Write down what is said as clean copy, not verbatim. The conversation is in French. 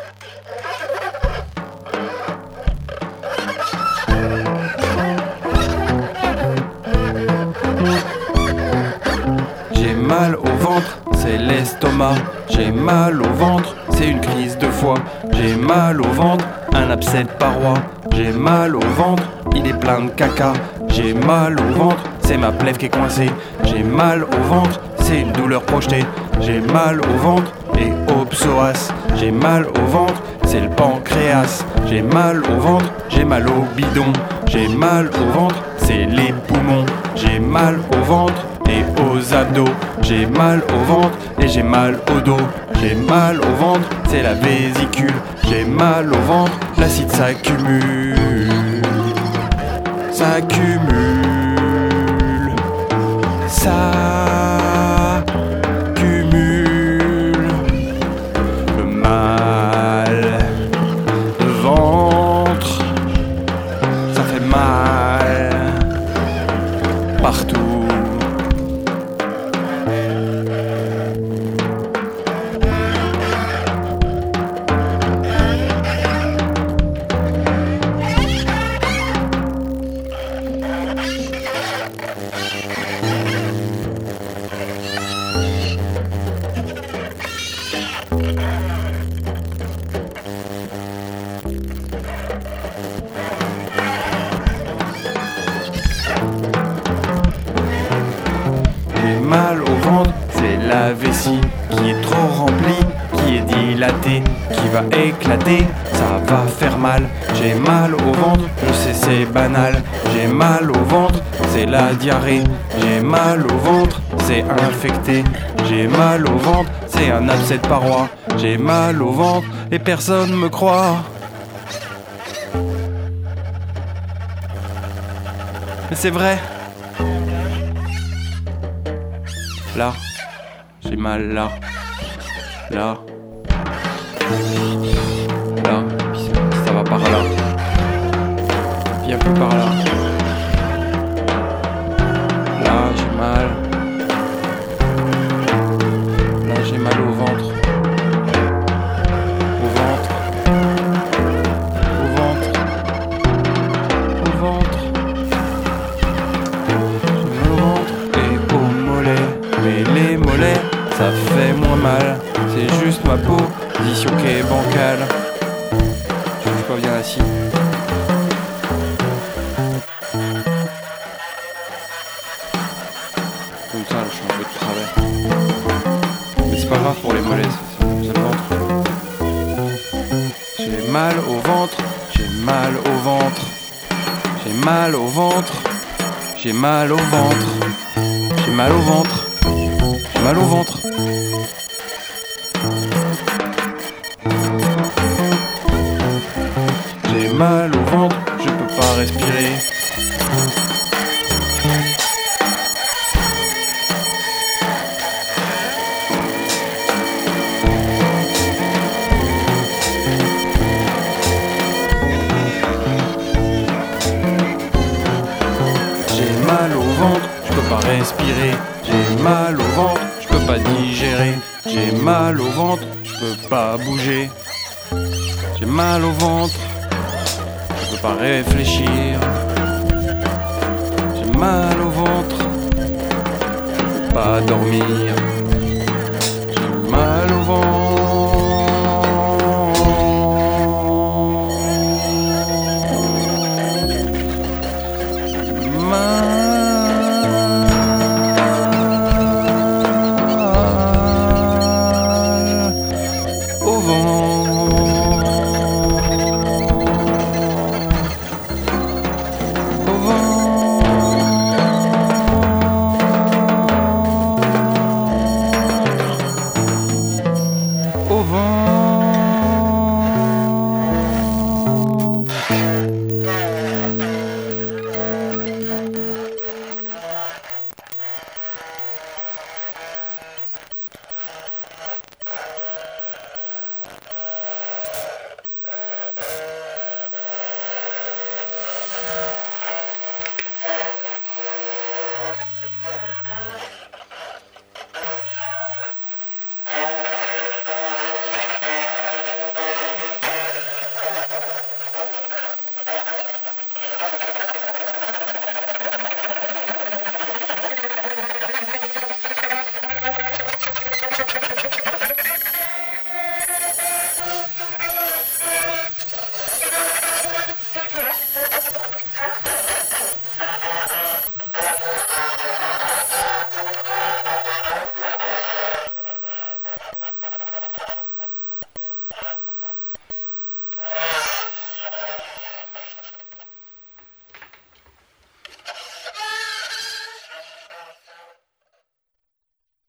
J'ai mal au ventre, c'est l'estomac. J'ai mal au ventre, c'est une crise de foie. J'ai mal au ventre, un abcès de paroi. J'ai mal au ventre, il est plein de caca. J'ai mal au ventre, c'est ma plèvre qui est coincée. J'ai mal au ventre, c'est une douleur projetée. J'ai mal au ventre et au psoas. J'ai mal au ventre, c'est le pancréas. J'ai mal au ventre, j'ai mal au bidon. J'ai mal au ventre, c'est les poumons. J'ai mal au ventre et aux abdos. J'ai mal au ventre et j'ai mal au dos. J'ai mal au ventre, c'est la vésicule. J'ai mal au ventre, l'acide s'accumule. S'accumule. S'accumule. Le mal de ventre, ça fait mal partout. J'ai mal au ventre, c'est la vessie qui est trop remplie, qui est dilatée, qui va éclater, ça va faire mal. J'ai mal au ventre, je sais c'est banal. J'ai mal au ventre, c'est la diarrhée. J'ai mal au ventre, c'est infecté. J'ai mal au ventre, c'est un abcès de paroi. J'ai mal au ventre et personne me croit. Mais c'est vrai. Là, j'ai mal là, là, là, puis ça va par là, puis un peu par là. Là, j'ai mal. Là, j'ai mal au ventre. Au ventre. Au ventre. Au ventre. J'ai mal au ventre et au mollet. Mais les mollets, ça fait moins mal. C'est juste ma position qui est bancale. Je bouge pas bien assis. Comme ça, là, je suis un peu de travers. Mais c'est pas grave pour les mollets, c'est le ventre. J'ai mal au ventre, j'ai mal au ventre. J'ai mal au ventre, j'ai mal au ventre. J'ai mal au ventre. J'ai mal au ventre. J'ai mal au ventre, je peux pas respirer. J'ai mal au ventre, je peux pas respirer. J'ai mal au ventre, je peux pas digérer. J'ai mal au ventre, je peux pas bouger. J'ai mal au ventre, je peux pas réfléchir. J'ai mal au ventre, je peux pas dormir. J'ai mal au ventre. Au vent.